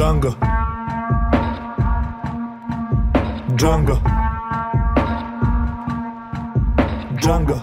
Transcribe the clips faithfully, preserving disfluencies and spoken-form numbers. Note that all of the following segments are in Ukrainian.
Django, Django, Django.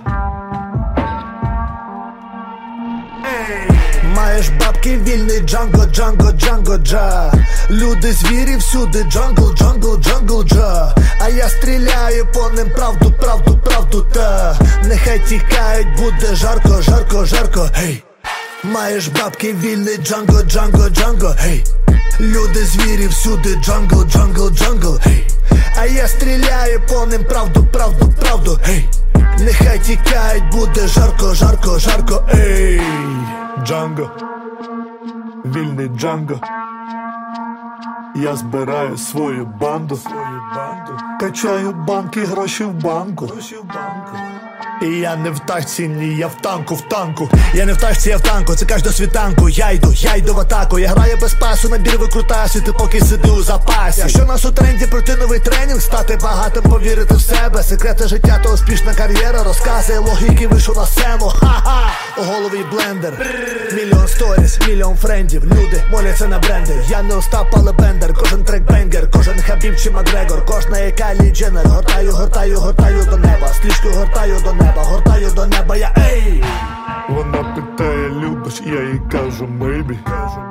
Маєш бабки, вільний Django, Django, Django, Джа. Люди звірі всюди, джангл, джангл, джангл, джа. А я стріляю по ним правду, правду, правду, та. Нехай тікають, буде жарко, жарко, жарко, гей. Маєш бабки, вільний Django, Django, Django, гей. Люди звірі всюди, джангл, джангл, джангл, гей. А я стріляю по ним правду, правду, правду, гей. Нехай тікають, буде жарко, жарко, жарко, ей. Django, вільний Django. Я збираю свою банду, качаю банки, гроші в банку. І я не в тачці, ні, я в танку, в танку. Я не в тачці, я в танку, це каж до світанку. Я йду, я йду в атаку. Я граю без пасу, набір викрутасю, ти поки сиди у запасі. Якщо нас у тренді, пройти новий тренінг, стати багатим, повірити в себе. Секрети життя, то успішна кар'єра, розкази, логіки, вийшов на сцену. Ха-ха, у голові блендер. Мільйон сторіс, мільйон френдів. Люди моляться на бренди. Я не Остап, але бендер. Кожен трек бенгер, кожен Хабіб чи Макгрегор. Кожна є Кайлі Дженнер. Гортаю, гортаю, гортаю до неба. Стрічку гортаю до неба. Гортаю до неба, я ей. Вона питає, любиш, я їй кажу maybe.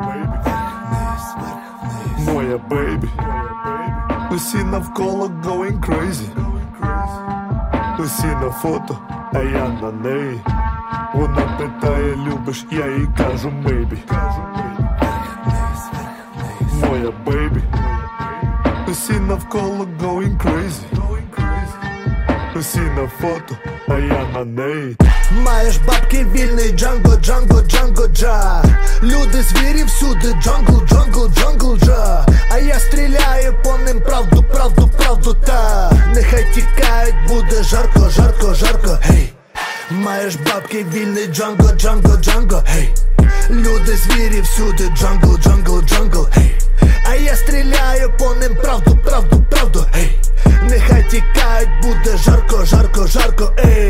Моя бейбі. Усі навколо going crazy. Усі на фото, а я на неї. Вона питає, любиш, я їй кажу maybe. Моя бейбі. Усі навколо going crazy. Усі на фото, а я на неї. Маєш бабки, вільний Django, Django, Django, Джа. Люди звірі всюди, джангл, джангл, джангл, джа. А я стріляю по ним правду, правду, правду, та. Нехай тікають, буде жарко, жарко, жарко, гей. Маєш бабки, вільний Django, Django, Django, гей. Люди звірі всюди, джангл, джангл, джангл, гей. А я стріляю по ним правду, правду, правду, гей. Нехай тікають, буде жарко, жарко, жарко, ей.